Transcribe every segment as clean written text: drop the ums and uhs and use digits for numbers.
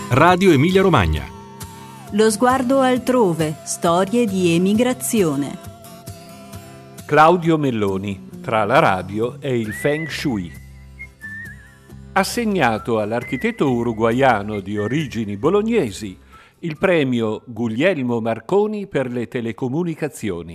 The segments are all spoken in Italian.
Radio Emilia Romagna. Lo sguardo altrove, storie di emigrazione. Claudio Melloni, tra la radio e il Feng Shui. Assegnato all'architetto uruguaiano di origini bolognesi il premio Guglielmo Marconi per le telecomunicazioni.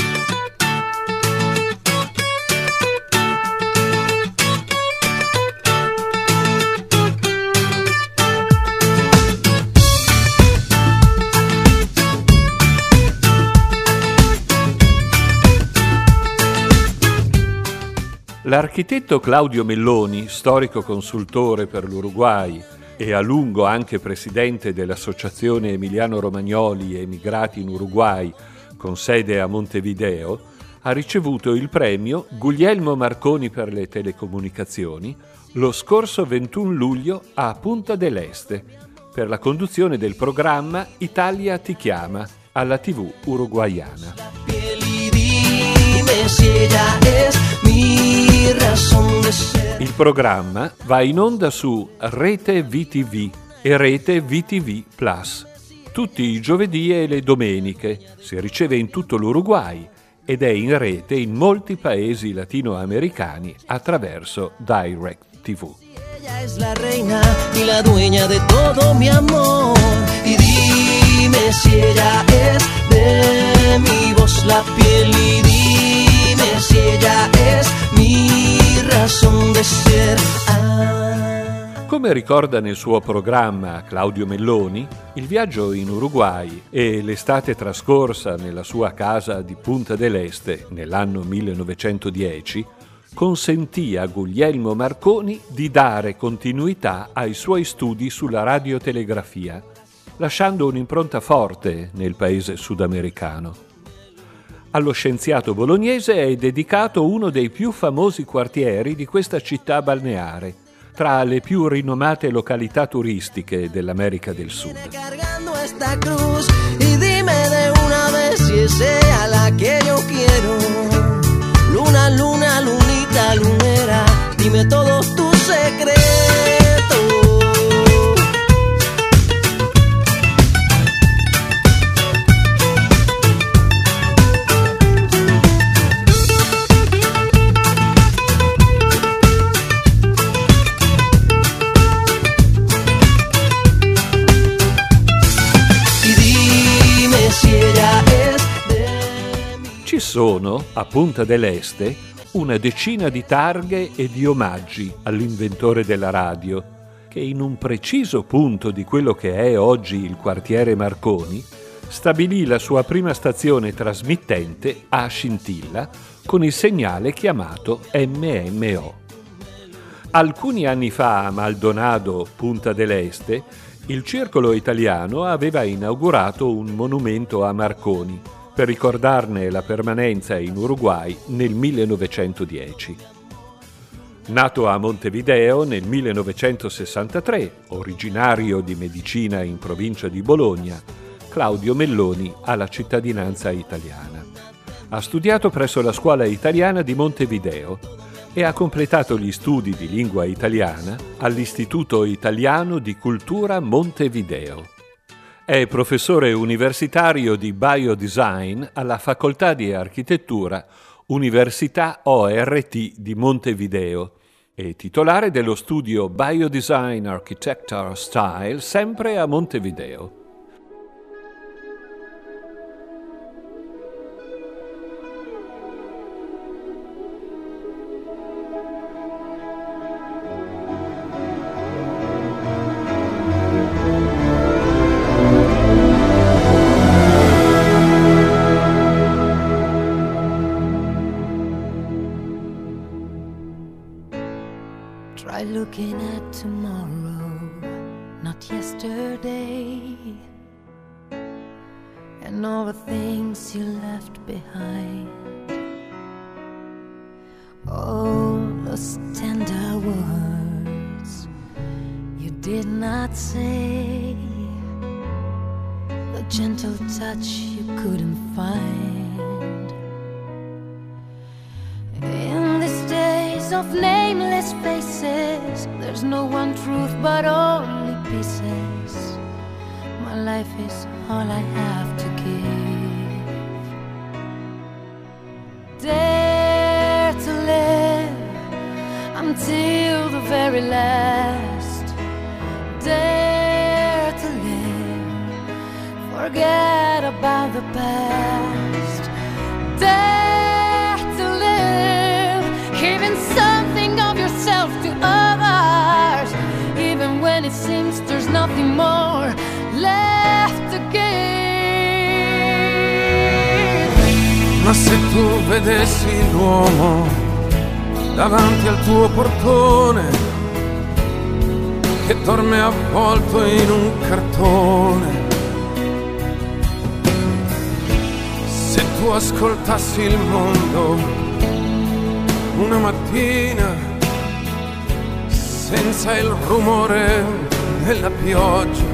L'architetto Claudio Melloni, storico consultore per l'Uruguay e a lungo anche presidente dell'Associazione Emiliano Romagnoli Emigrati in Uruguay, con sede a Montevideo, ha ricevuto il premio Guglielmo Marconi per le telecomunicazioni lo scorso 21 luglio a Punta del Este per la conduzione del programma Italia ti chiama alla TV uruguaiana. Il programma va in onda su Rete VTV e Rete VTV Plus. Tutti i giovedì e le domeniche, si riceve in tutto l'Uruguay ed è in rete in molti paesi latinoamericani attraverso Direct TV. Ella es la reina y la dueña de todo mi amor. Y dime si ella es de mi voz la piel. Y dime si ella es mi razón de ser. Come ricorda nel suo programma Claudio Melloni, il viaggio in Uruguay e l'estate trascorsa nella sua casa di Punta del Este nell'anno 1910 consentì a Guglielmo Marconi di dare continuità ai suoi studi sulla radiotelegrafia, lasciando un'impronta forte nel paese sudamericano. Allo scienziato bolognese è dedicato uno dei più famosi quartieri di questa città balneare, tra le più rinomate località turistiche dell'America del Sud. Luna, luna, lunita, lunera, dime todos tus secretos. Ci sono, a Punta del Este, una decina di targhe e di omaggi all'inventore della radio, che in un preciso punto di quello che è oggi il quartiere Marconi, stabilì la sua prima stazione trasmittente a scintilla con il segnale chiamato MMO. Alcuni anni fa a Maldonado, Punta del Este, il Circolo Italiano aveva inaugurato un monumento a Marconi, per ricordarne la permanenza in Uruguay nel 1910. Nato a Montevideo nel 1963, originario di Medicina in provincia di Bologna, Claudio Melloni ha la cittadinanza italiana. Ha studiato presso la Scuola Italiana di Montevideo e ha completato gli studi di lingua italiana all'Istituto Italiano di Cultura Montevideo. È professore universitario di Biodesign alla Facoltà di Architettura Università ORT di Montevideo e titolare dello studio Biodesign Architecture Style sempre a Montevideo. Try looking at tomorrow, not yesterday, and all the things you left behind. All those tender words you did not say, the gentle touch you couldn't find. In these days of nameless faces, there's no one truth but only pieces. life is all I have to give. Dare to live until the very last. Dare to live, forget about the past. Dare to live, giving something of yourself to others, even when it seems there's nothing more left to give. Ma se tu vedessi l'uomo davanti al tuo portone, che dorme avvolto in un cartone, se tu ascoltassi il mondo una mattina senza il rumore della pioggia,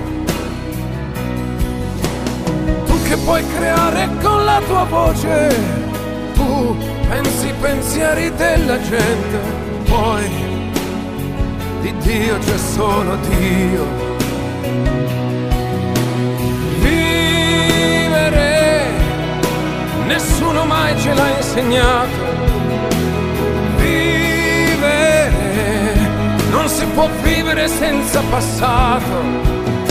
tu che puoi creare con la tua voce, tu pensi i pensieri della gente, poi di Dio c'è solo Dio. Vivere nessuno mai ce l'ha insegnato. Vivere non si può vivere senza passato.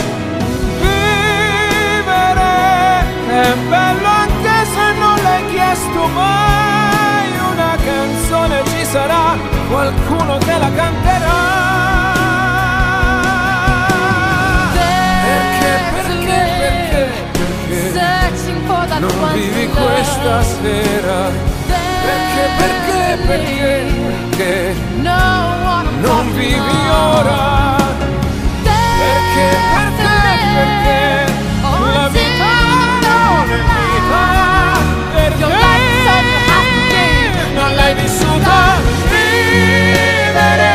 È bello anche se non l'hai chiesto mai. Una canzone ci sarà, qualcuno te la canterà. Perché non vivi questa sera? Perché non vivi ora? Perché la vita non l'hai vissuta. Vivere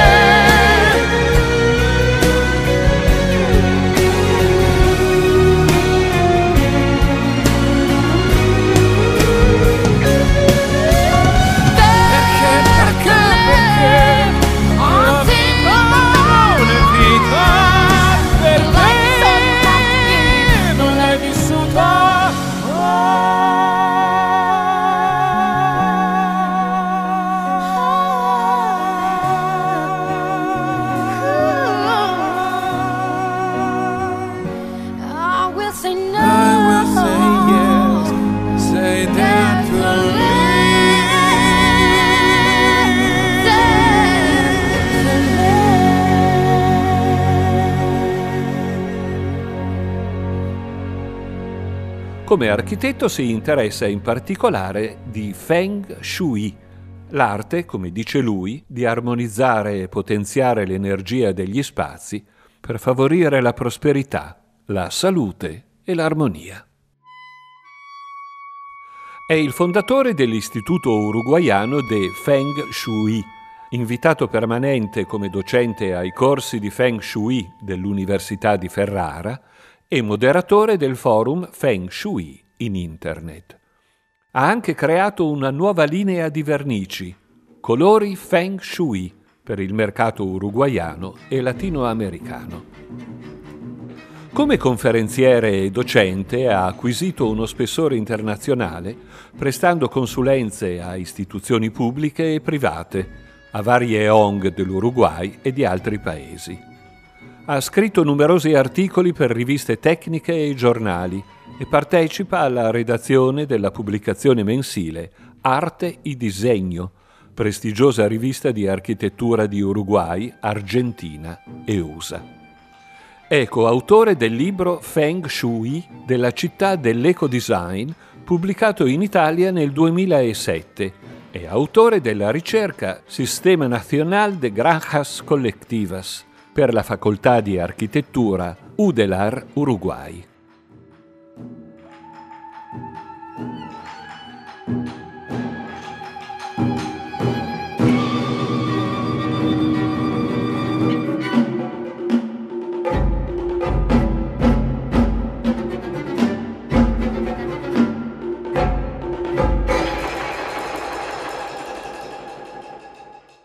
Come architetto si interessa in particolare di Feng Shui, l'arte, come dice lui, di armonizzare e potenziare l'energia degli spazi per favorire la prosperità, la salute e l'armonia. È il fondatore dell'Istituto Uruguaiano de Feng Shui, invitato permanente come docente ai corsi di Feng Shui dell'Università di Ferrara e moderatore del forum Feng Shui in Internet. Ha anche creato una nuova linea di vernici, colori Feng Shui, per il mercato uruguaiano e latinoamericano. Come conferenziere e docente ha acquisito uno spessore internazionale, prestando consulenze a istituzioni pubbliche e private, a varie ONG dell'Uruguay e di altri paesi. Ha scritto numerosi articoli per riviste tecniche e giornali e partecipa alla redazione della pubblicazione mensile Arte y Disegno, prestigiosa rivista di architettura di Uruguay, Argentina e USA. È coautore del libro Feng Shui della città dell'ecodesign, pubblicato in Italia nel 2007, e autore della ricerca Sistema Nacional de Granjas Colectivas per la Facoltà di Architettura UDELAR Uruguay.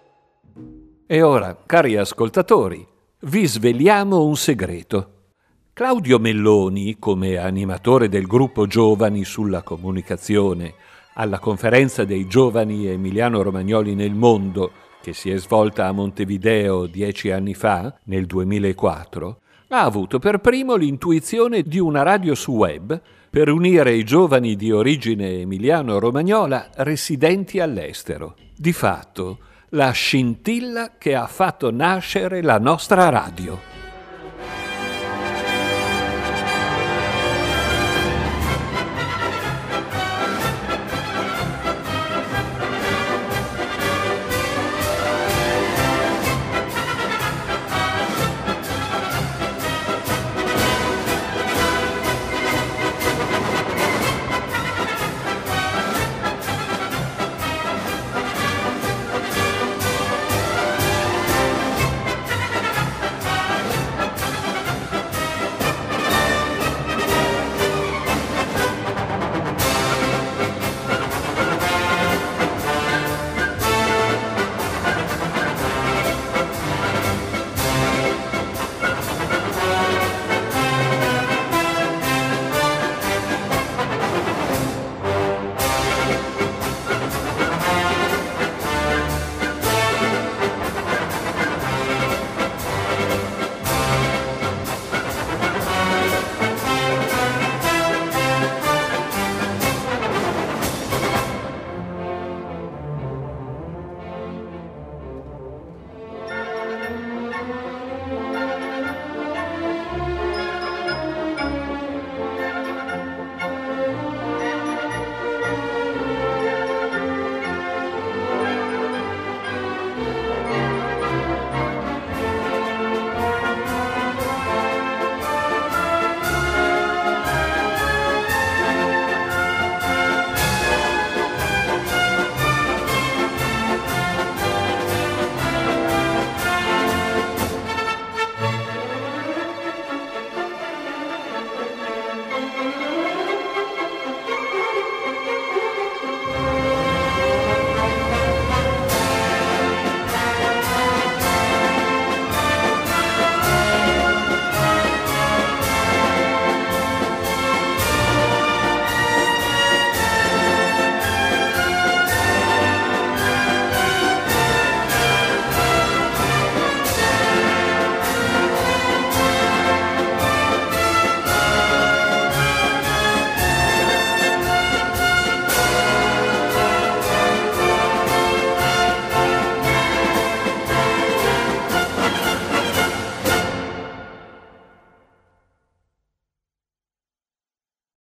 E ora, cari ascoltatori, vi sveliamo un segreto. Claudio Melloni, come animatore del gruppo Giovani sulla comunicazione alla conferenza dei giovani emiliano-romagnoli nel mondo, che si è svolta a Montevideo 10 anni fa, nel 2004, ha avuto per primo l'intuizione di una radio su web per unire i giovani di origine emiliano-romagnola residenti all'estero. Di fatto, la scintilla che ha fatto nascere la nostra radio.